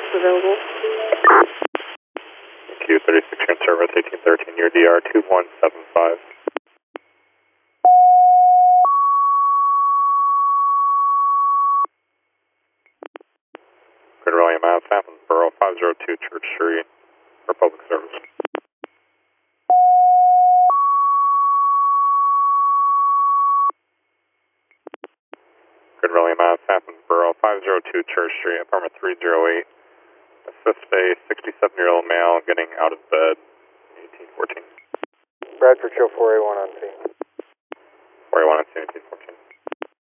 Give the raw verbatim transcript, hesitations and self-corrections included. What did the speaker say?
available. Q thirty-six, your service, eighteen thirteen, your D R two one seven five. Good William Ave, Athensboro, five oh two Church Street, for public service. Good William Ave, Athensboro, five oh two Church Street, apartment three oh eight. Assist a sixty-seven-year-old male getting out of bed, eighteen fourteen. Bradford Show four A one on scene. four A one on scene, eighteen fourteen.